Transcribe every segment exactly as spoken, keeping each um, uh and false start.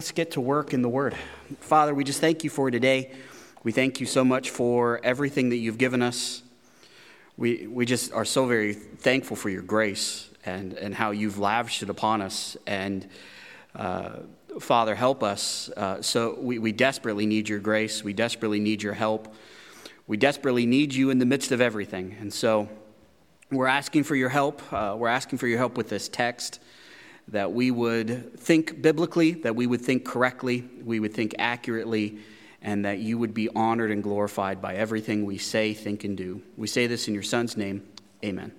Let's get to work in the Word. Father, we just thank you for today. We thank you so much for everything that you've given us. We we just are so very thankful for your grace and, and how you've lavished it upon us. And uh, Father, help us. Uh, so we, we desperately need your grace. We desperately need your help. We desperately need you in the midst of everything. And so we're asking for your help. Uh, we're asking for your help with this text, that we would think biblically, that we would think correctly, we would think accurately, and that you would be honored and glorified by everything we say, think, and do. We say this in your Son's name. Amen.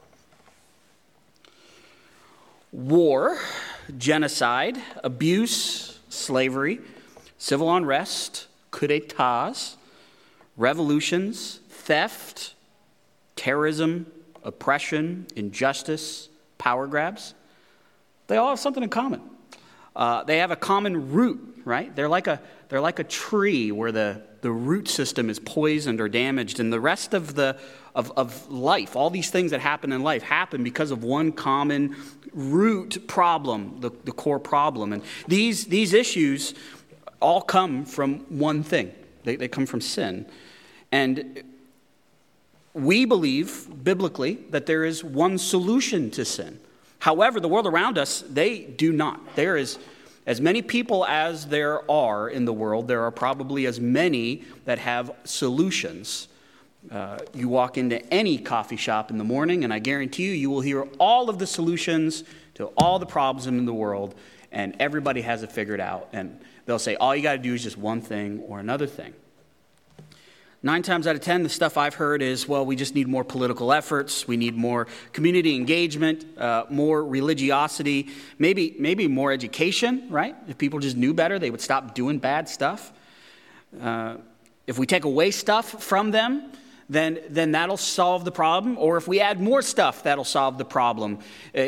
War, genocide, abuse, slavery, civil unrest, coup d'etats, revolutions, theft, terrorism, oppression, injustice, power grabs. They all have something in common. Uh, they have a common root, right? They're like a they're like a tree where the, the root system is poisoned or damaged, and the rest of the of, of life, all these things that happen in life, happen because of one common root problem, the, the core problem. And these these issues all come from one thing. They they come from sin. And we believe biblically that there is one solution to sin. However, the world around us, they do not. There is as many people as there are in the world. There are probably as many that have solutions. Uh, you walk into any coffee shop in the morning, and I guarantee you, you will hear all of the solutions to all the problems in the world, and everybody has it figured out. And they'll say, all you got to do is just one thing or another thing. Nine times out of ten, the stuff I've heard is, well, we just need more political efforts. We need more community engagement, uh, more religiosity, maybe maybe more education, right? If people just knew better, they would stop doing bad stuff. Uh, if we take away stuff from them, then, then that'll solve the problem. Or if we add more stuff, that'll solve the problem. Uh,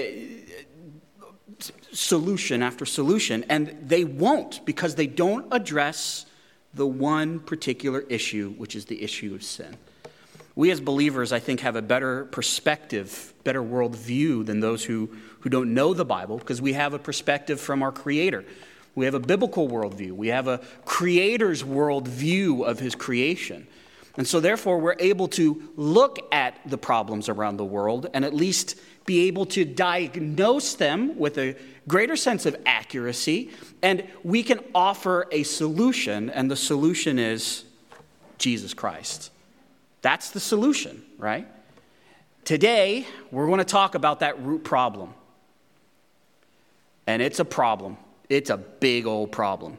solution after solution. And they won't, because they don't address the one particular issue, which is the issue of sin. We as believers, I think, have a better perspective, better worldview than those who, who don't know the Bible, because we have a perspective from our Creator. We have a biblical worldview. We have a Creator's worldview of His creation. And so therefore, we're able to look at the problems around the world and at least be able to diagnose them with a greater sense of accuracy, and we can offer a solution, and the solution is Jesus Christ. That's the solution, right? Today, we're going to talk about that root problem. And it's a problem. It's a big old problem.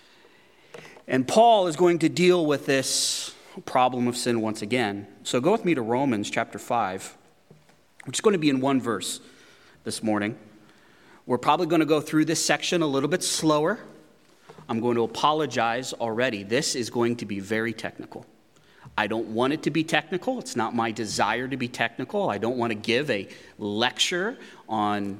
And Paul is going to deal with this problem of sin once again. So go with me to Romans chapter five. Which is going to be in one verse this morning. We're probably going to go through this section a little bit slower. I'm going to apologize already. This is going to be very technical. I don't want it to be technical. It's not my desire to be technical. I don't want to give a lecture on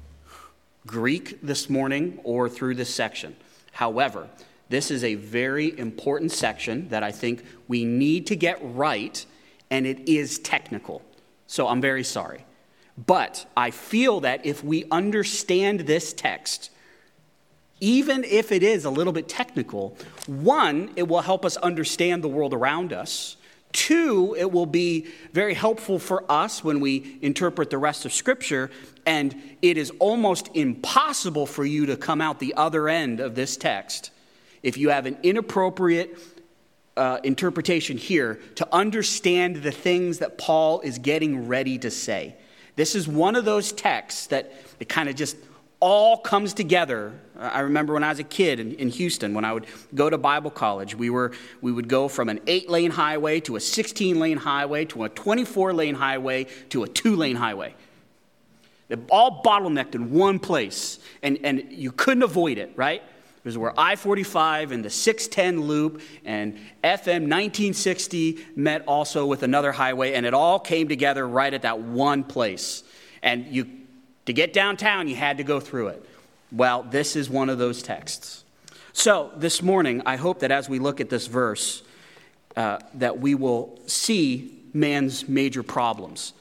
Greek this morning or through this section. However, this is a very important section that I think we need to get right, and it is technical. So I'm very sorry. But I feel that if we understand this text, even if it is a little bit technical, one, it will help us understand the world around us. Two, it will be very helpful for us when we interpret the rest of Scripture. And it is almost impossible for you to come out the other end of this text if you have an inappropriate Uh, interpretation here to understand the things that Paul is getting ready to say. This is one of those texts that it kind of just all comes together. I remember when I was a kid in, in Houston, when I would go to Bible college, we were we would go from an eight-lane highway to a sixteen-lane highway to a twenty-four-lane highway to a two-lane highway. They're all bottlenecked in one place, and, and you couldn't avoid it, right? It was where I forty-five and the six ten loop and F M nineteen sixty met also with another highway, and it all came together right at that one place. And you, to get downtown, you had to go through it. Well, this is one of those texts. So this morning, I hope that as we look at this verse, uh, that we will see man's major problems.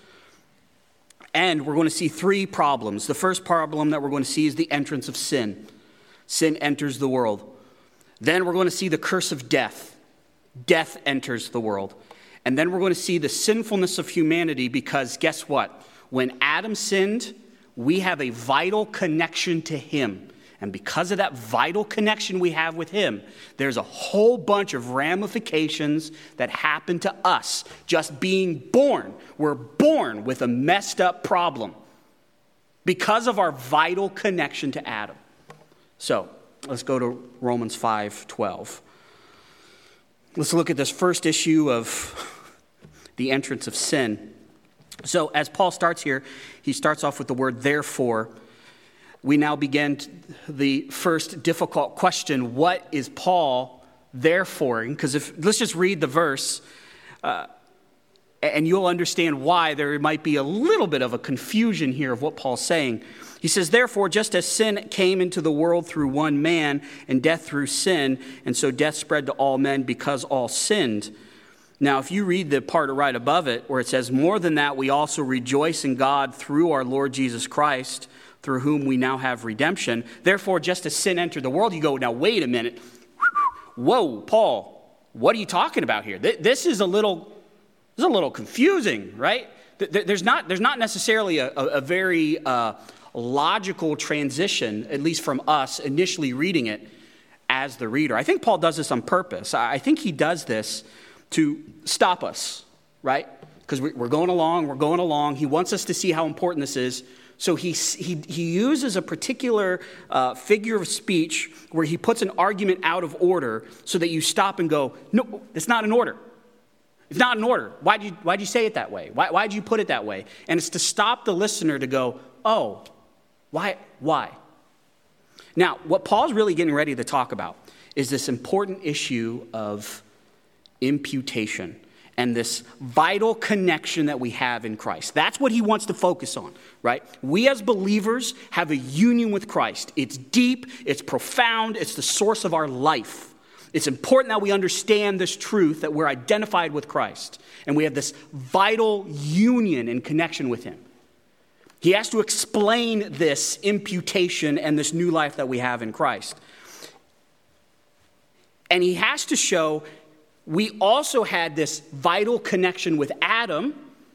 And we're going to see three problems. The first problem that we're going to see is the entrance of sin. Sin enters the world. Then we're going to see the curse of death. Death enters the world. And then we're going to see the sinfulness of humanity because guess what? When Adam sinned, we have a vital connection to him. And because of that vital connection we have with him, there's a whole bunch of ramifications that happen to us just being born. We're born with a messed up problem because of our vital connection to Adam. So let's go to Romans five twelve. Let's look at this first issue of the entrance of sin. So as Paul starts here, he starts off with the word therefore. We now begin the first difficult question. What is Paul therefore? Because if let's just read the verse, uh, and you'll understand why there might be a little bit of a confusion here of what Paul's saying. He says, therefore, just as sin came into the world through one man, and death through sin, and so death spread to all men because all sinned. Now, if you read the part right above it, where it says, more than that, we also rejoice in God through our Lord Jesus Christ, through whom we now have redemption. Therefore, just as sin entered the world, you go, now wait a minute. Whoa, Paul, what are you talking about here? This is a little, this is a little confusing, right? There's not, there's not necessarily a, a very uh, logical transition, at least from us initially reading it as the reader. I think Paul does this on purpose. I think he does this to stop us, right? Because we're going along, we're going along. He wants us to see how important this is. So he, he, he uses a particular uh, figure of speech where he puts an argument out of order so that you stop and go, no, it's not in order. It's not in order. Why'd you, why'd you say it that way? Why, why'd you put it that way? And it's to stop the listener to go, oh, why? Why? Now, what Paul's really getting ready to talk about is this important issue of imputation and this vital connection that we have in Christ. That's what he wants to focus on, right? We as believers have a union with Christ. It's deep, it's profound, it's the source of our life. It's important that we understand this truth that we're identified with Christ and we have this vital union and connection with him. He has to explain this imputation and this new life that we have in Christ. And he has to show we also had this vital connection with Adam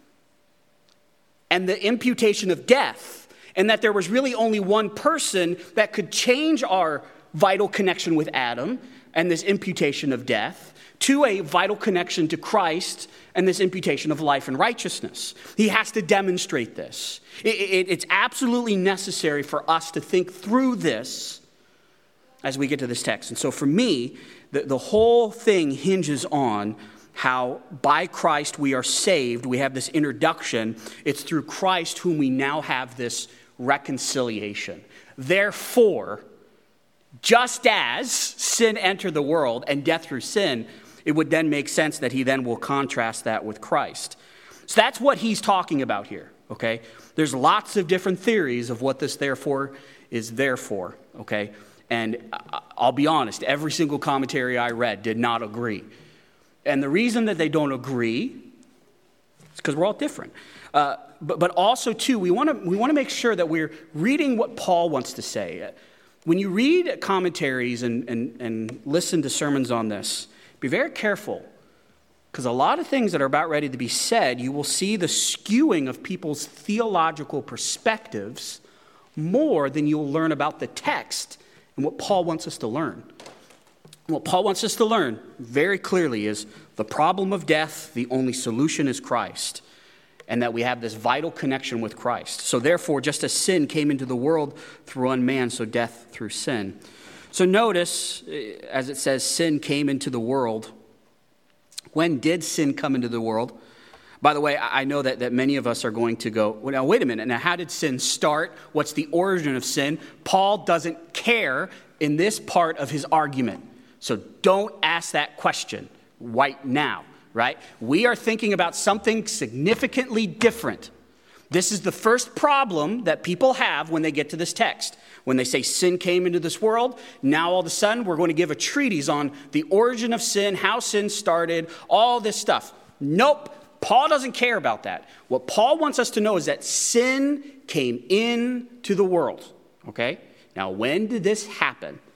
and the imputation of death, and that there was really only one person that could change our vital connection with Adam and this imputation of death to a vital connection to Christ and this imputation of life and righteousness. He has to demonstrate this. It, it, it's absolutely necessary for us to think through this as we get to this text. And so for me, the, the whole thing hinges on how by Christ we are saved. We have this introduction. It's through Christ whom we now have this reconciliation. Therefore, just as sin entered the world and death through sin, it would then make sense that he then will contrast that with Christ. So that's what he's talking about here, okay? There's lots of different theories of what this therefore is there for, okay? And I'll be honest, every single commentary I read did not agree. And the reason that they don't agree is because we're all different. Uh, but, but also, too, we want to we want to make sure that we're reading what Paul wants to say. When you read commentaries and, and, and listen to sermons on this, be very careful, because a lot of things that are about ready to be said, you will see the skewing of people's theological perspectives more than you'll learn about the text and what Paul wants us to learn. What Paul wants us to learn very clearly is the problem of death, the only solution is Christ, and that we have this vital connection with Christ. So therefore, just as sin came into the world through one man, so death through sin. So notice, as it says, sin came into the world. When did sin come into the world? By the way, I know that, that many of us are going to go, well, now wait a minute, now how did sin start? What's the origin of sin? Paul doesn't care in this part of his argument. So don't ask that question right now, right? We are thinking about something significantly different. This is the first problem that people have when they get to this text. When they say sin came into this world, now all of a sudden we're going to give a treatise on the origin of sin, how sin started, all this stuff. Nope. Paul doesn't care about that. What Paul wants us to know is that sin came into the world, okay? Now, when did this happen?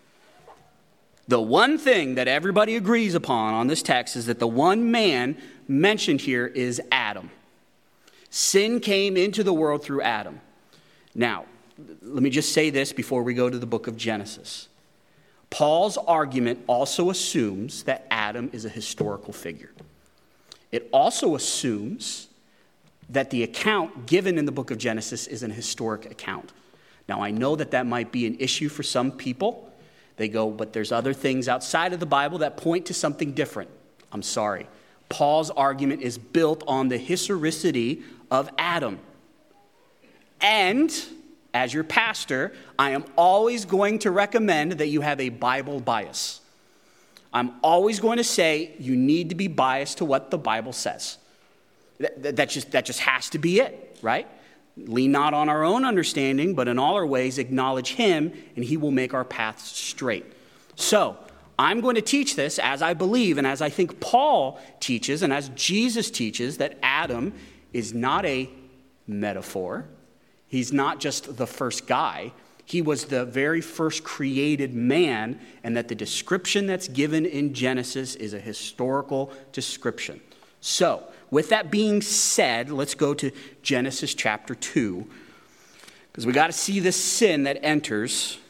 The one thing that everybody agrees upon on this text is that the one man mentioned here is Adam. Sin came into the world through Adam. Now, let me just say this before we go to the book of Genesis. Paul's argument also assumes that Adam is a historical figure. It also assumes that the account given in the book of Genesis is an historic account. Now, I know that that might be an issue for some people. They go, but there's other things outside of the Bible that point to something different. I'm sorry. Paul's argument is built on the historicity of Adam. And as your pastor, I am always going to recommend that you have a Bible bias. I'm always going to say you need to be biased to what the Bible says. That, that, just, that just has to be it, right? Lean not on our own understanding, but in all our ways acknowledge him, and he will make our paths straight. So, I'm going to teach this as I believe and as I think Paul teaches and as Jesus teaches, that Adam is not a metaphor. He's not just the first guy. He was the very first created man, and that the description that's given in Genesis is a historical description. So, with that being said, let's go to Genesis chapter two, because we got to see this sin that enters.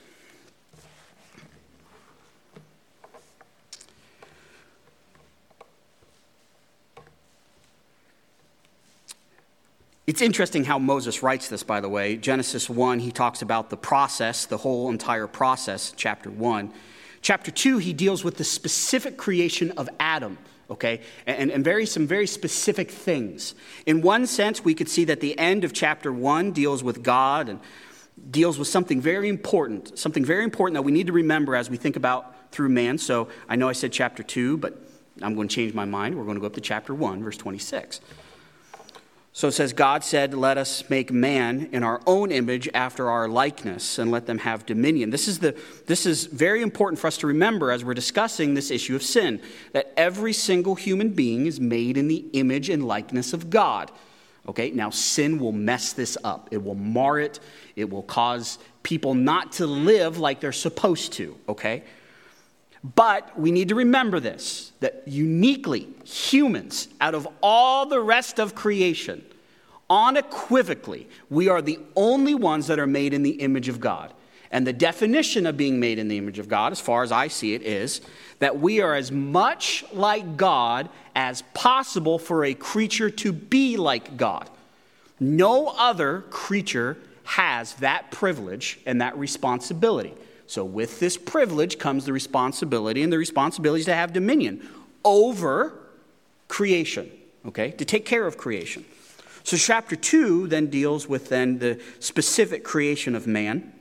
It's interesting how Moses writes this, by the way. Genesis one, he talks about the process, the whole entire process, chapter one. Chapter two, he deals with the specific creation of Adam, okay, and, and very some very specific things. In one sense, we could see that the end of chapter one deals with God and deals with something very important, something very important that we need to remember as we think about through man. So I know I said chapter two, but I'm going to change my mind. We're going to go up to chapter one, verse twenty-six. So it says, God said, let us make man in our own image after our likeness and let them have dominion. This is the this is very important for us to remember as we're discussing this issue of sin, that every single human being is made in the image and likeness of God. Okay, now sin will mess this up. It will mar it. It will cause people not to live like they're supposed to, okay? But we need to remember this, that uniquely humans, out of all the rest of creation, unequivocally, we are the only ones that are made in the image of God. And the definition of being made in the image of God, as far as I see it, is that we are as much like God as possible for a creature to be like God. No other creature has that privilege and that responsibility. So with this privilege comes the responsibility, and the responsibility is to have dominion over creation, okay, to take care of creation. So chapter two then deals with then the specific creation of man.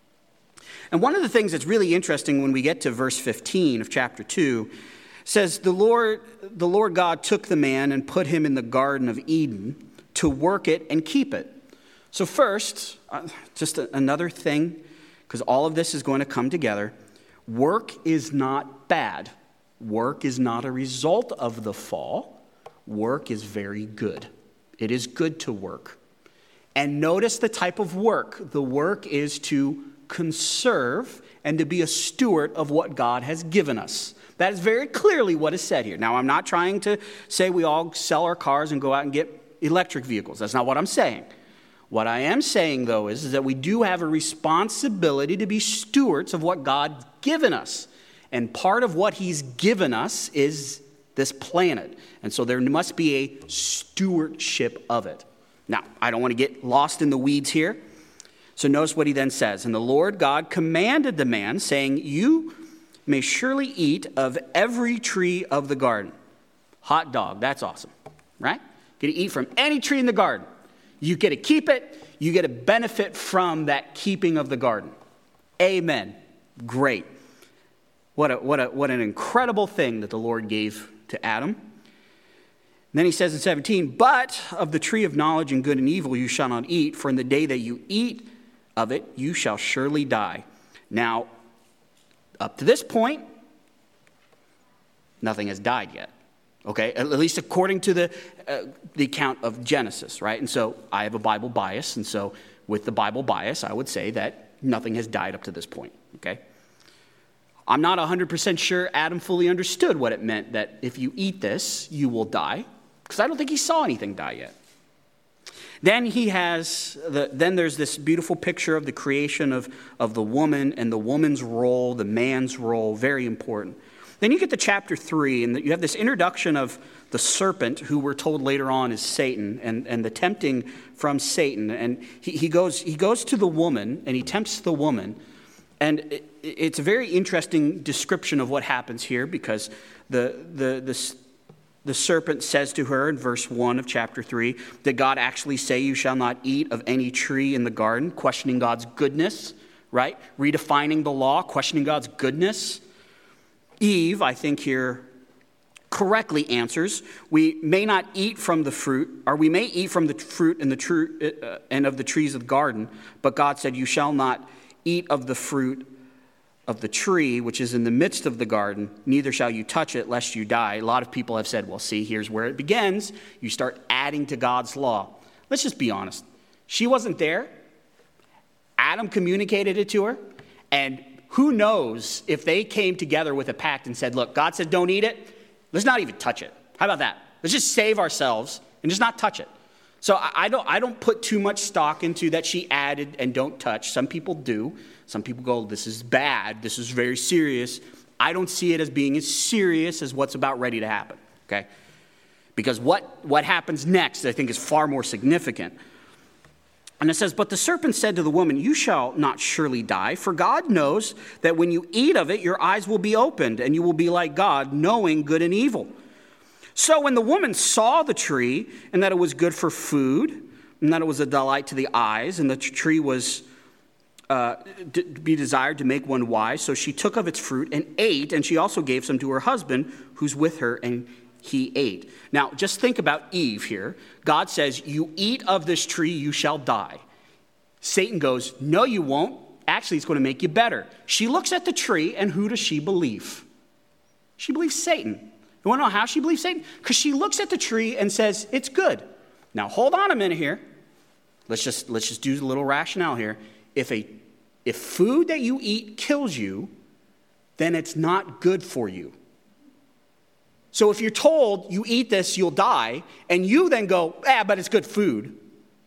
And one of the things that's really interesting when we get to verse fifteen of chapter two says, the Lord, the Lord God took the man and put him in the Garden of Eden to work it and keep it. So first, uh, just a, another thing, because all of this is going to come together. Work is not bad. Work is not a result of the fall. Work is very good. It is good to work. And notice the type of work. The work is to conserve and to be a steward of what God has given us. That is very clearly what is said here. Now, I'm not trying to say we all sell our cars and go out and get electric vehicles. That's not what I'm saying. What I am saying, though, is, is that we do have a responsibility to be stewards of what God's given us. And part of what he's given us is this planet. And so there must be a stewardship of it. Now, I don't want to get lost in the weeds here. So notice what he then says. And the Lord God commanded the man, saying, you may surely eat of every tree of the garden. Hot dog, that's awesome, right? Get to eat from any tree in the garden. You get to keep it. You get to benefit from that keeping of the garden. Amen. Great. What a, what a, what an incredible thing that the Lord gave to Adam. And then he says in seventeen, but of the tree of knowledge and good and evil you shall not eat, for in the day that you eat of it, you shall surely die. Now, up to this point, nothing has died yet. Okay, at least according to the uh, the account of Genesis, right? And so I have a Bible bias, and so with the Bible bias, I would say that nothing has died up to this point, okay? I'm not one hundred percent sure Adam fully understood what it meant that if you eat this, you will die, because I don't think he saw anything die yet. Then he has, the, then there's this beautiful picture of the creation of, of the woman and the woman's role, the man's role, very important. Then you get to chapter three, and you have this introduction of the serpent, who we're told later on is Satan, and, and the tempting from Satan. And he, he goes he goes to the woman, and he tempts the woman. And it, it's a very interesting description of what happens here, because the the the The serpent says to her in verse one of chapter three, did God actually say you shall not eat of any tree in the garden? Questioning God's goodness, right? Redefining the law, questioning God's goodness. Eve, I think here, correctly answers, we may not eat from the fruit, or we may eat from the fruit and, the true, uh, and of the trees of the garden, but God said you shall not eat of the fruit of the tree which is in the midst of the garden, neither shall you touch it lest you die. A lot of people have said, well, see, here's where it begins. You start adding to God's law. Let's just be honest. She wasn't there. Adam communicated it to her. And who knows if they came together with a pact and said, look, God said don't eat it. Let's not even touch it. How about that? Let's just save ourselves and just not touch it. So I don't, I don't put too much stock into that she added and don't touch. Some people do. Some people go, this is bad. This is very serious. I don't see it as being as serious as what's about ready to happen, okay? Because what, what happens next, I think, is far more significant. And it says, but the serpent said to the woman, you shall not surely die, for God knows that when you eat of it, your eyes will be opened, and you will be like God, knowing good and evil. So when the woman saw the tree, and that it was good for food, and that it was a delight to the eyes, and the tree was uh, to be desired to make one wise, so she took of its fruit and ate, and she also gave some to her husband, who's with her, and he ate. Now, just think about Eve here. God says, you eat of this tree, you shall die. Satan goes, no, you won't. Actually, it's going to make you better. She looks at the tree, and who does she believe? She believes Satan. You want to know how she believes Satan? Because she looks at the tree and says, it's good. Now, hold on a minute here. Let's just, let's just do a little rationale here. If a if food that you eat kills you, then it's not good for you. So if you're told you eat this, you'll die, and you then go, ah, but it's good food,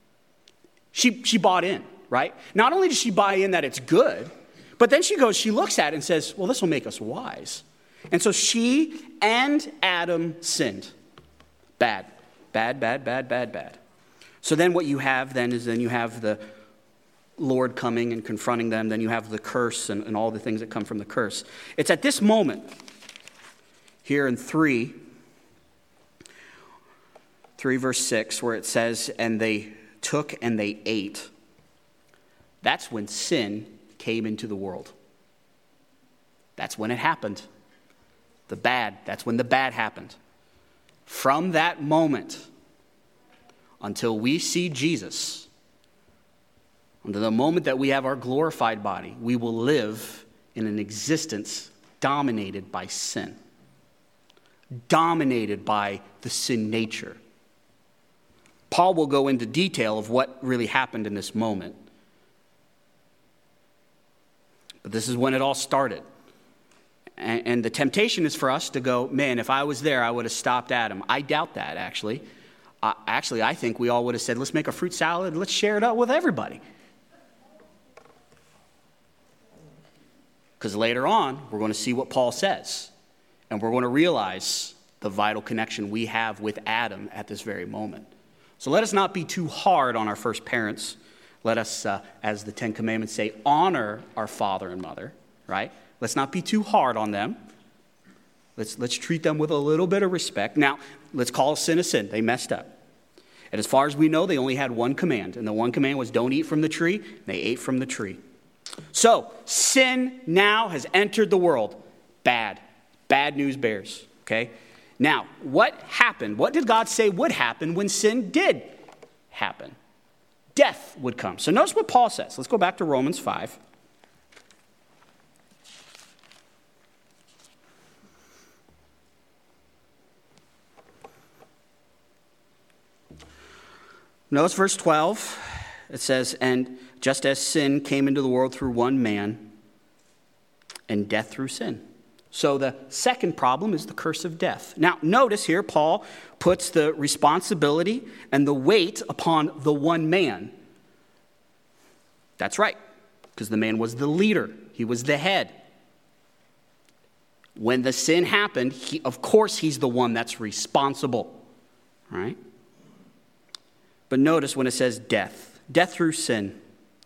she, she bought in, right? Not only does she buy in that it's good, but then she goes, she looks at it and says, well, this will make us wise. And so she and Adam sinned. Bad, bad, bad, bad, bad, bad. So then what you have then is then you have the Lord coming and confronting them. Then you have the curse and, and all the things that come from the curse. It's at this moment here in three, three verse six, where it says, and they took and they ate. That's when sin came into the world. That's when it happened. The bad, that's when the bad happened. From that moment until we see Jesus, until the moment that we have our glorified body, we will live in an existence dominated by sin, dominated by the sin nature. Paul will go into detail of what really happened in this moment. But this is when it all started. And, and the temptation is for us to go, man, if I was there, I would have stopped Adam. I doubt that, actually. Uh, actually, I think we all would have said, let's make a fruit salad, let's share it out with everybody. Because later on, we're going to see what Paul says. And we're going to realize the vital connection we have with Adam at this very moment. So let us not be too hard on our first parents. Let us, uh, as the Ten Commandments say, honor our father and mother, right? Let's not be too hard on them. Let's, let's treat them with a little bit of respect. Now, let's call sin a sin. They messed up. And as far as we know, they only had one command. And the one command was don't eat from the tree. And they ate from the tree. So, sin now has entered the world. Bad. Bad news bears. Okay? Now, what happened? What did God say would happen when sin did happen? Death would come. So notice what Paul says. Let's go back to Romans five. Notice verse twelve. It says, and just as sin came into the world through one man, and death through sin. So the second problem is the curse of death. Now, notice here, Paul puts the responsibility and the weight upon the one man. That's right, because the man was the leader. He was the head. When the sin happened, he, of course he's the one that's responsible, right? But notice when it says death, death through sin.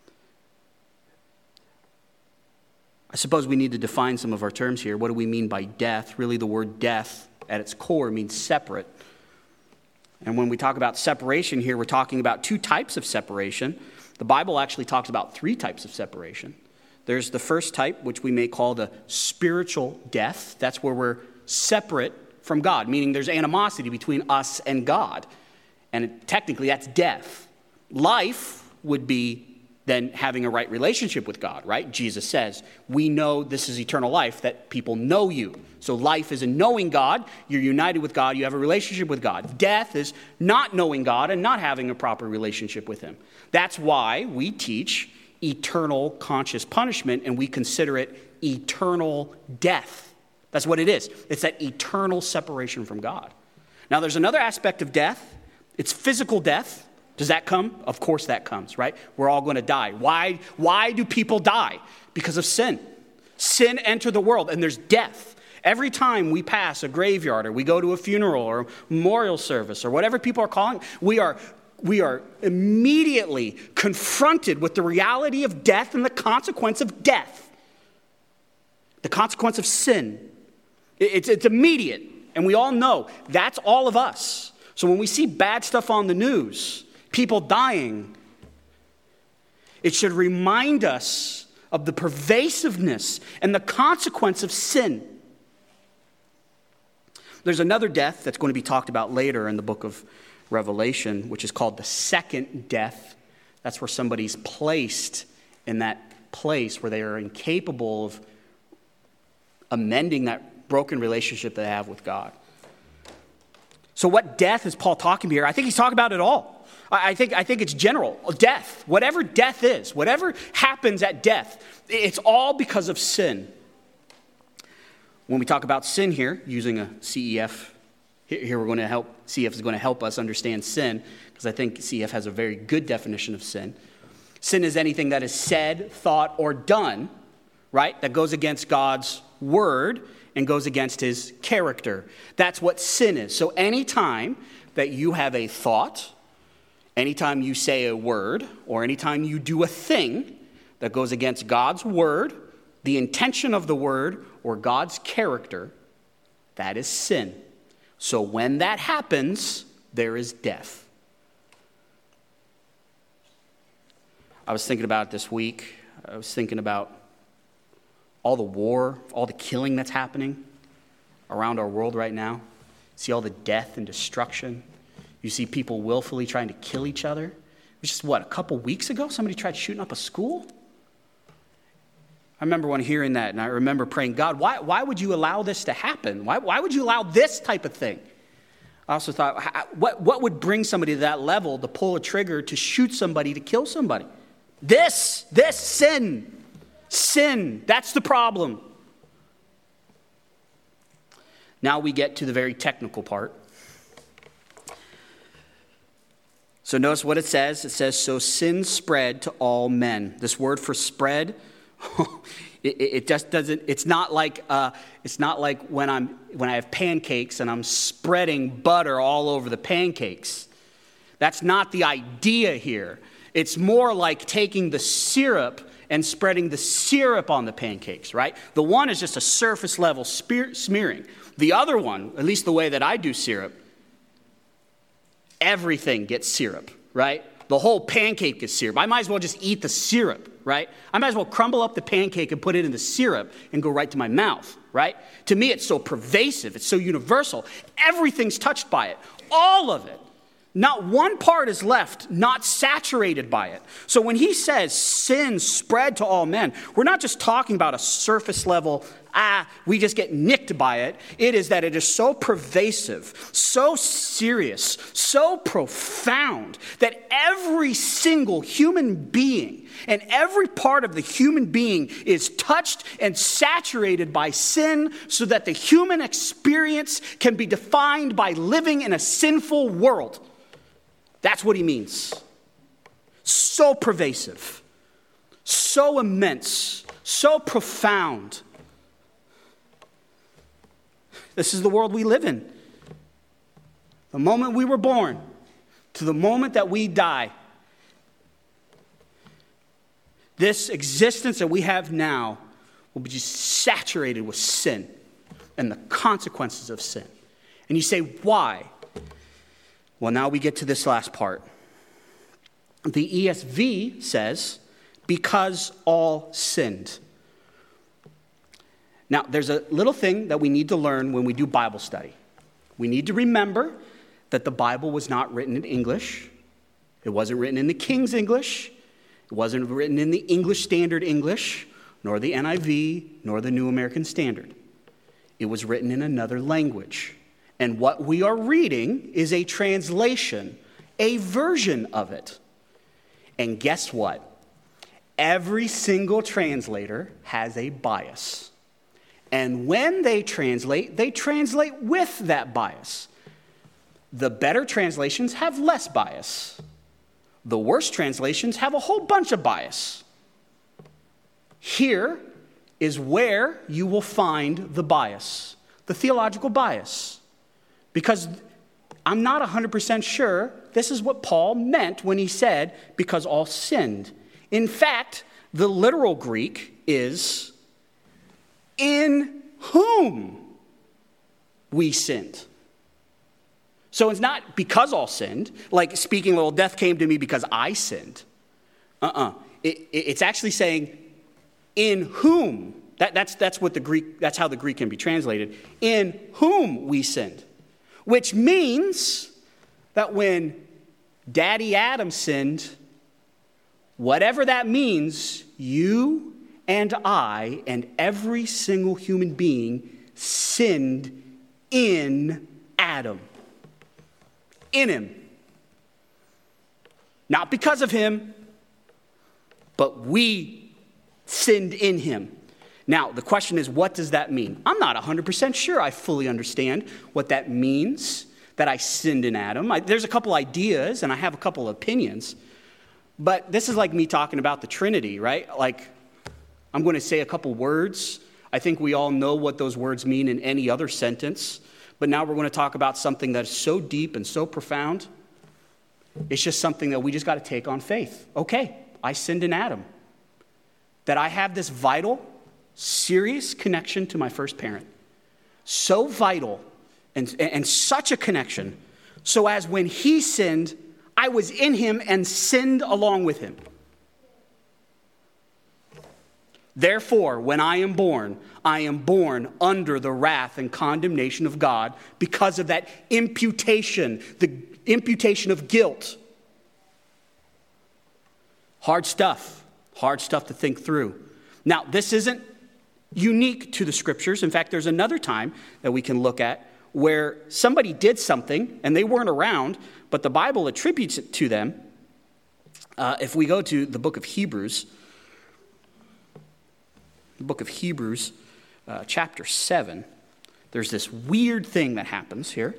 I suppose we need to define some of our terms here. What do we mean by death? Really, the word death at its core means separate. And when we talk about separation here, we're talking about two types of separation. The Bible actually talks about three types of separation. There's the first type, which we may call the spiritual death. That's where we're separate from God, meaning there's animosity between us and God. And technically, that's death. Life would be then having a right relationship with God, right? Jesus says, we know this is eternal life, that people know you. So life is in knowing God. You're united with God. You have a relationship with God. Death is not knowing God and not having a proper relationship with him. That's why we teach eternal conscious punishment, and we consider it eternal death. That's what it is. It's that eternal separation from God. Now, there's another aspect of death. It's physical death. Does that come? Of course that comes, right? We're all going to die. Why, why do people die? Because of sin. Sin entered the world, and there's death. Every time we pass a graveyard or we go to a funeral or a memorial service or whatever people are calling, we are We are immediately confronted with the reality of death and the consequence of death. The consequence of sin. It's, it's immediate. And we all know that's all of us. So when we see bad stuff on the news, people dying, it should remind us of the pervasiveness and the consequence of sin. There's another death that's going to be talked about later in the book of Revelation, which is called the second death. That's where somebody's placed in that place where they are incapable of amending that broken relationship they have with God. So what death is Paul talking about here? I think he's talking about it all. I think, I think it's general. Death. Whatever death is, whatever happens at death, it's all because of sin. When we talk about sin here, using a C E F, here we're going to help, C E F is going to help us understand sin, because I think C E F has a very good definition of sin. Sin is anything that is said, thought, or done, right, that goes against God's word and goes against his character. That's what sin is. So anytime that you have a thought, anytime you say a word, or anytime you do a thing that goes against God's word, the intention of the word, or God's character, that is sin. So when that happens, there is death. I was thinking about it this week. I was thinking about all the war, all the killing that's happening around our world right now. See all the death and destruction. You see people willfully trying to kill each other. It was just, what, a couple weeks ago, somebody tried shooting up a school? I remember when hearing that, and I remember praying, God, why, why would you allow this to happen? Why, why would you allow this type of thing? I also thought, what, what would bring somebody to that level to pull a trigger to shoot somebody, to kill somebody? This, this sin. Sin, that's the problem. Now we get to the very technical part. So notice what it says. It says, so sin spread to all men. This word for spread, it, it just doesn't, it's not like, uh, it's not like when I'm, when I have pancakes and I'm spreading butter all over the pancakes. That's not the idea here. It's more like taking the syrup and spreading the syrup on the pancakes, right? The one is just a surface level spear, smearing. The other one, at least the way that I do syrup, everything gets syrup, right? The whole pancake is syrup. I might as well just eat the syrup, right? I might as well crumble up the pancake and put it in the syrup and go right to my mouth, right? To me, it's so pervasive. It's so universal. Everything's touched by it. All of it. Not one part is left not saturated by it. So when he says sin spread to all men, we're not just talking about a surface level ah, we just get nicked by it. It is that it is so pervasive, so serious, so profound that every single human being and every part of the human being is touched and saturated by sin so that the human experience can be defined by living in a sinful world. That's what he means. So pervasive, so immense, so profound. This is the world we live in. The moment we were born to the moment that we die, this existence that we have now will be just saturated with sin and the consequences of sin. And you say, why? Well, now we get to this last part. The E S V says, because all sinned. Now, there's a little thing that we need to learn when we do Bible study. We need to remember that the Bible was not written in English. It wasn't written in the King's English. It wasn't written in the English Standard English, nor the N I V, nor the New American Standard. It was written in another language. And what we are reading is a translation, a version of it. And guess what? Every single translator has a bias. And when they translate, they translate with that bias. The better translations have less bias. The worst translations have a whole bunch of bias. Here is where you will find the bias, the theological bias. Because I'm not one hundred percent sure this is what Paul meant when he said, because all sinned. In fact, the literal Greek is, in whom we sinned. So it's not because all sinned, like speaking, well, death came to me because I sinned. Uh-uh. It, it, it's actually saying, in whom. That, that's, that's what the Greek, that's how the Greek can be translated. In whom we sinned. Which means that when Daddy Adam sinned, whatever that means, you and I and every single human being sinned in Adam. In him. Not because of him, but we sinned in him. Now, the question is, what does that mean? I'm not one hundred percent sure I fully understand what that means, that I sinned in Adam. I, there's a couple ideas, and I have a couple opinions. But this is like me talking about the Trinity, right? Like, I'm going to say a couple words. I think we all know what those words mean in any other sentence. But now we're going to talk about something that is so deep and so profound. It's just something that we just got to take on faith. Okay, I sinned in Adam. That I have this vital, serious connection to my first parent. So vital and, and such a connection, so as when he sinned, I was in him and sinned along with him. Therefore, when I am born, I am born under the wrath and condemnation of God because of that imputation, the imputation of guilt. Hard stuff, hard stuff to think through. Now, this isn't unique to the scriptures. In fact, there's another time that we can look at where somebody did something and they weren't around, but the Bible attributes it to them. Uh, if we go to the book of Hebrews, the book of Hebrews, uh, chapter seven, there's this weird thing that happens here.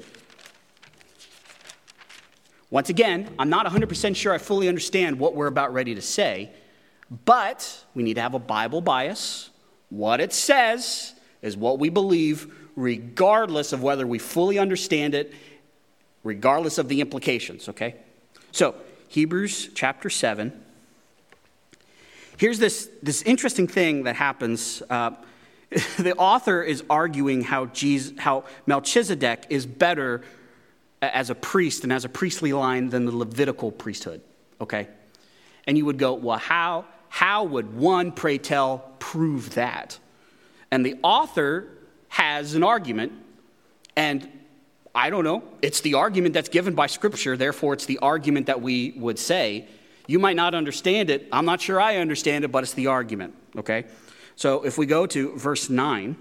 Once again, I'm not one hundred percent sure I fully understand what we're about ready to say, but we need to have a Bible bias. What it says is what we believe, regardless of whether we fully understand it, regardless of the implications, okay? So, Hebrews chapter seven. Here's this, this interesting thing that happens. Uh, the author is arguing how, Jesus, how Melchizedek is better as a priest and as a priestly line than the Levitical priesthood, okay? And you would go, well, how, how would one, pray tell, prove that? And the author has an argument, and I don't know, it's the argument that's given by Scripture, therefore it's the argument that we would say. You might not understand it. I'm not sure I understand it, but it's the argument, okay? So if we go to verse nine.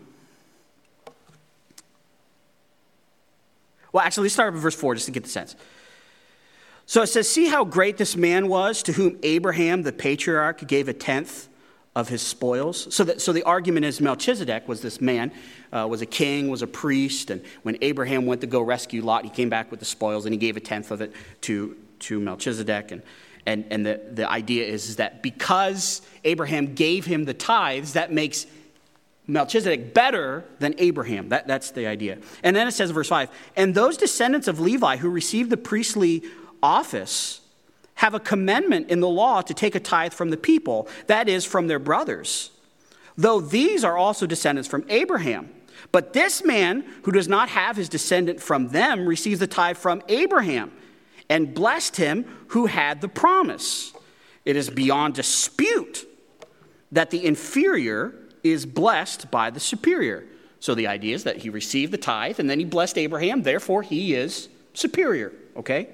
Well, actually, let's start with verse four just to get the sense. So it says, see how great this man was to whom Abraham, the patriarch, gave a tenth of his spoils. So, that, so the argument is Melchizedek was this man, uh, was a king, was a priest. And when Abraham went to go rescue Lot, he came back with the spoils and he gave a tenth of it to, to Melchizedek. And, and, and the, the idea is, is that because Abraham gave him the tithes, that makes Melchizedek better than Abraham. That, that's the idea. And then it says in verse five, and those descendants of Levi who received the priestly office have a commandment in the law to take a tithe from the people, that is, from their brothers, though these are also descendants from Abraham. But this man who does not have his descendant from them receives the tithe from Abraham and blessed him who had the promise. It is beyond dispute that the inferior is blessed by the superior. So the idea is that he received the tithe and then he blessed Abraham, therefore he is superior, okay?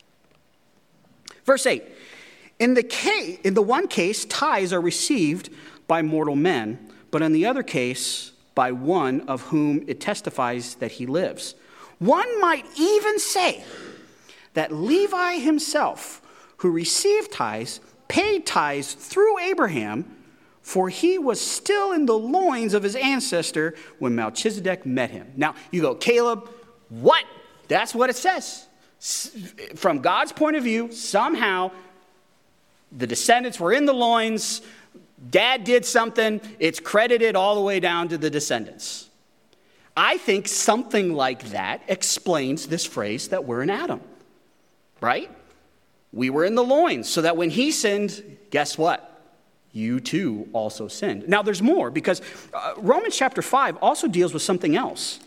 Verse eight, in the, case, in the one case, tithes are received by mortal men, but in the other case, by one of whom it testifies that he lives. One might even say that Levi himself, who received tithes, paid tithes through Abraham, for he was still in the loins of his ancestor when Melchizedek met him. Now, you go, Caleb, what? That's what it says. From God's point of view, somehow the descendants were in the loins, dad did something, it's credited all the way down to the descendants. I think something like that explains this phrase that we're in Adam, right? We were in the loins, so that when he sinned, guess what? You too also sinned. Now there's more, because uh, Romans chapter five also deals with something else.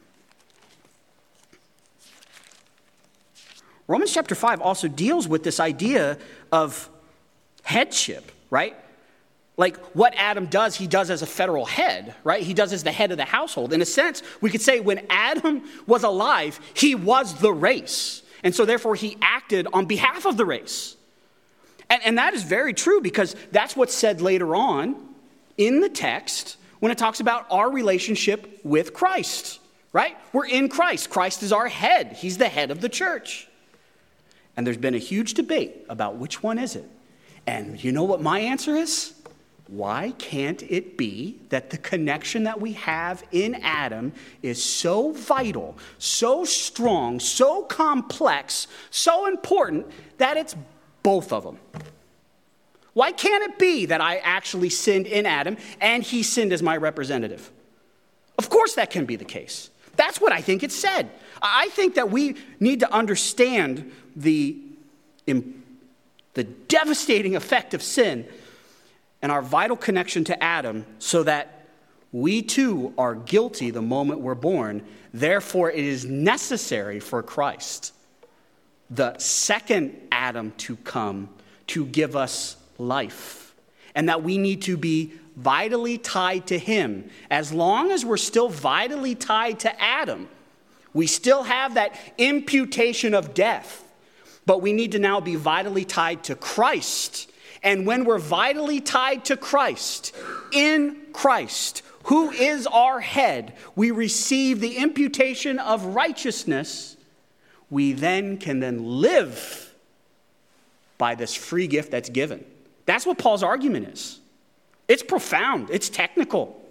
Romans chapter five also deals with this idea of headship, right? Like what Adam does, he does as a federal head, right? He does as the head of the household. In a sense, we could say when Adam was alive, he was the race. And so therefore he acted on behalf of the race. And, and that is very true, because that's what's said later on in the text when it talks about our relationship with Christ, right? We're in Christ. Christ is our head. He's the head of the church. And there's been a huge debate about which one is it. And you know what my answer is? Why can't it be that the connection that we have in Adam is so vital, so strong, so complex, so important that it's both of them? Why can't it be that I actually sinned in Adam and he sinned as my representative? Of course that can be the case. That's what I think it said. I think that we need to understand the, the devastating effect of sin and our vital connection to Adam so that we too are guilty the moment we're born. Therefore, it is necessary for Christ, the second Adam, to come to give us life. And that we need to be vitally tied to him. As long as we're still vitally tied to Adam, we still have that imputation of death. But we need to now be vitally tied to Christ. And when we're vitally tied to Christ, in Christ, who is our head, we receive the imputation of righteousness. We then can then live by this free gift that's given. That's what Paul's argument is. It's profound. It's technical.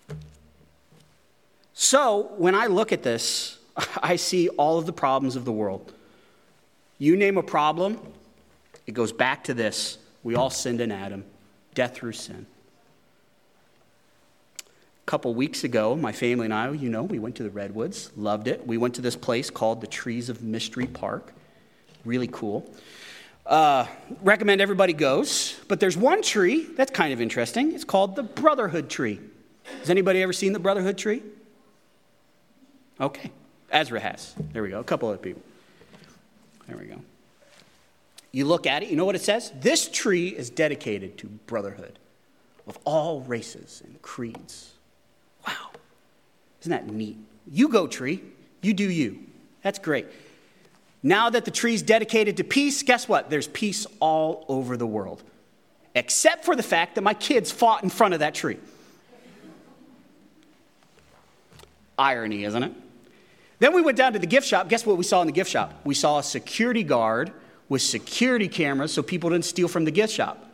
So when I look at this, I see all of the problems of the world. You name a problem, it goes back to this. We all sinned in Adam, death through sin. A couple weeks ago, my family and I, you know, we went to the Redwoods, loved it. We went to this place called the Trees of Mystery Park. Really cool. Uh, recommend everybody goes. But there's one tree that's kind of interesting. It's called the Brotherhood Tree. Has anybody ever seen the Brotherhood Tree? Okay. Ezra has. There we go. A couple other people. There we go. You look at it, you know what it says? This tree is dedicated to brotherhood of all races and creeds. Wow. Isn't that neat? You go, tree. You do you. That's great. Now that the tree's dedicated to peace, guess what? There's peace all over the world. Except for the fact that my kids fought in front of that tree. Irony, isn't it? Then we went down to the gift shop. Guess what we saw in the gift shop? We saw a security guard with security cameras so people didn't steal from the gift shop.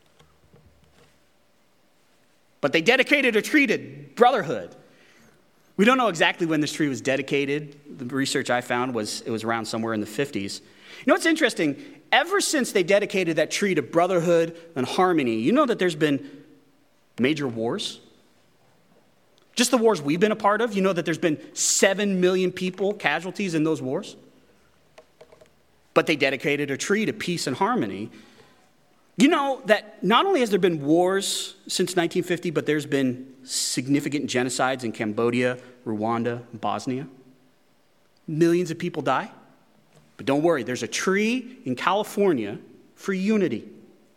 But they dedicated a tree to brotherhood. We don't know exactly when this tree was dedicated. The research I found was it was around somewhere in the fifties. You know what's interesting? Ever since they dedicated that tree to brotherhood and harmony, you know that there's been major wars? Just the wars we've been a part of, you know that there's been seven million people, casualties in those wars? But they dedicated a tree to peace and harmony. You know that not only has there been wars since nineteen fifty, but there's been significant genocides in Cambodia, Rwanda, and Bosnia. Millions of people die. But don't worry, there's a tree in California for unity.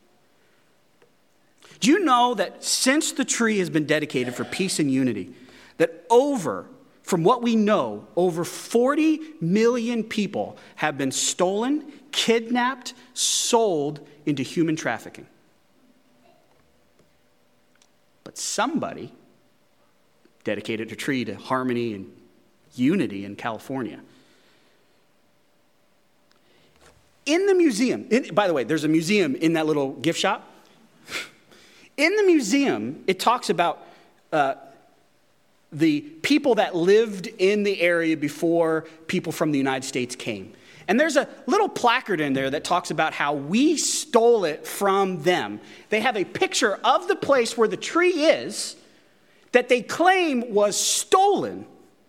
Do you know that since the tree has been dedicated for peace and unity, that over, from what we know, over forty million people have been stolen, kidnapped, sold into human trafficking? But somebody dedicated a tree to harmony and unity in California. In the museum, in, by the way, there's a museum in that little gift shop. In the museum, it talks about uh, the people that lived in the area before people from the United States came. And there's a little placard in there that talks about how we stole it from them. They have a picture of the place where the tree is that they claim was stolen,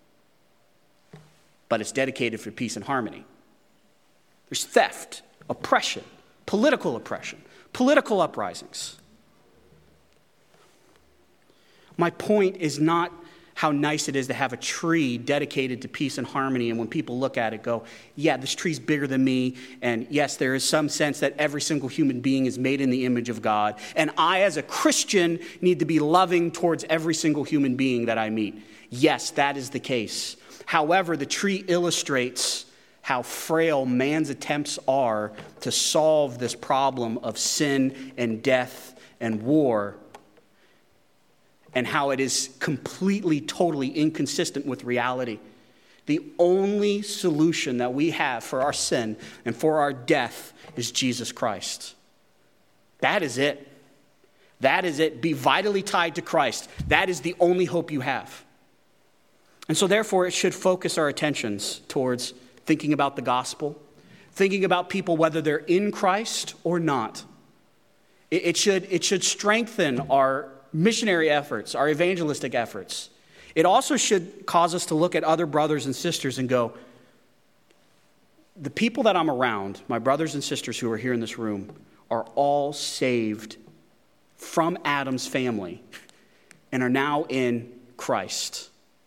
but it's dedicated for peace and harmony. There's theft, oppression, political oppression, political uprisings. My point is not how nice it is to have a tree dedicated to peace and harmony, and when people look at it go, yeah, this tree's bigger than me, and yes, there is some sense that every single human being is made in the image of God, and I as a Christian need to be loving towards every single human being that I meet. Yes, that is the case. However, the tree illustrates how frail man's attempts are to solve this problem of sin and death and war, and how it is completely, totally inconsistent with reality. The only solution that we have for our sin and for our death is Jesus Christ. That is it. That is it. Be vitally tied to Christ. That is the only hope you have. And so therefore, it should focus our attentions towards thinking about the gospel, thinking about people whether they're in Christ or not. It, it should, it should strengthen our missionary efforts, our evangelistic efforts. It also should cause us to look at other brothers and sisters and go, the people that I'm around, my brothers and sisters who are here in this room, are all saved from Adam's family and are now in Christ.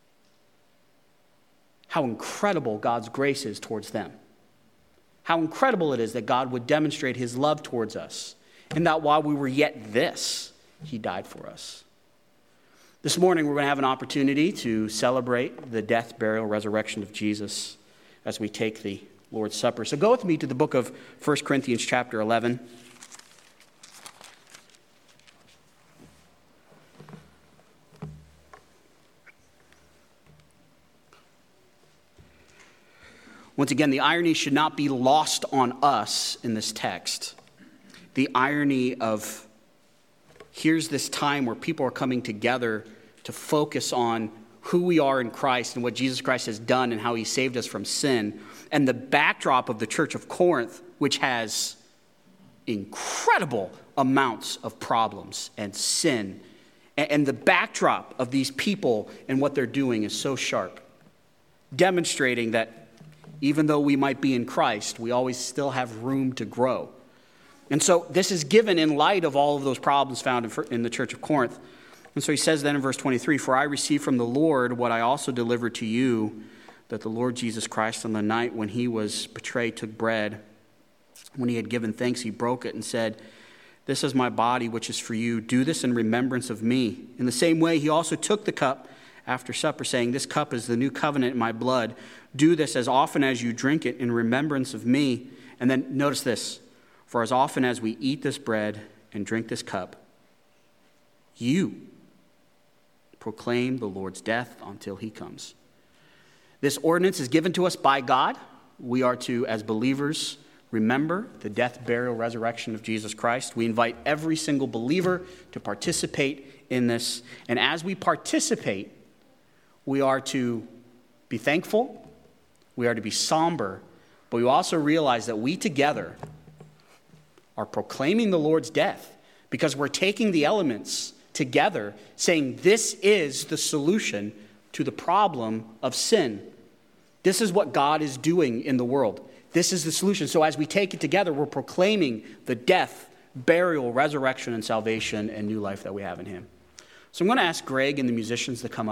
How incredible God's grace is towards them. How incredible it is that God would demonstrate his love towards us, and that while we were yet this, he died for us. This morning, we're going to have an opportunity to celebrate the death, burial, resurrection of Jesus as we take the Lord's Supper. So go with me to the book of First Corinthians chapter eleven. Once again, the irony should not be lost on us in this text. The irony of here's this time where people are coming together to focus on who we are in Christ and what Jesus Christ has done and how he saved us from sin. And the backdrop of the church of Corinth, which has incredible amounts of problems and sin. And the backdrop of these people and what they're doing is so sharp, demonstrating that even though we might be in Christ, we always still have room to grow. And so this is given in light of all of those problems found in the church of Corinth. And so he says then in verse twenty-three, "For I received from the Lord what I also delivered to you, that the Lord Jesus Christ on the night when he was betrayed took bread. When he had given thanks, he broke it and said, 'This is my body, which is for you. Do this in remembrance of me.' In the same way, he also took the cup after supper, saying, 'This cup is the new covenant in my blood. Do this as often as you drink it in remembrance of me.' And then notice this. 'For as often as we eat this bread and drink this cup, you proclaim the Lord's death until he comes. This ordinance is given to us by God. We are to, as believers, remember the death, burial, resurrection of Jesus Christ. We invite every single believer to participate in this. And as we participate, we are to be thankful. We are to be somber. But we also realize that we together are proclaiming the Lord's death because we're taking the elements together, saying this is the solution to the problem of sin. This is what God is doing in the world. This is the solution. So as we take it together, we're proclaiming the death, burial, resurrection, and salvation and new life that we have in him. So I'm going to ask Greg and the musicians to come up.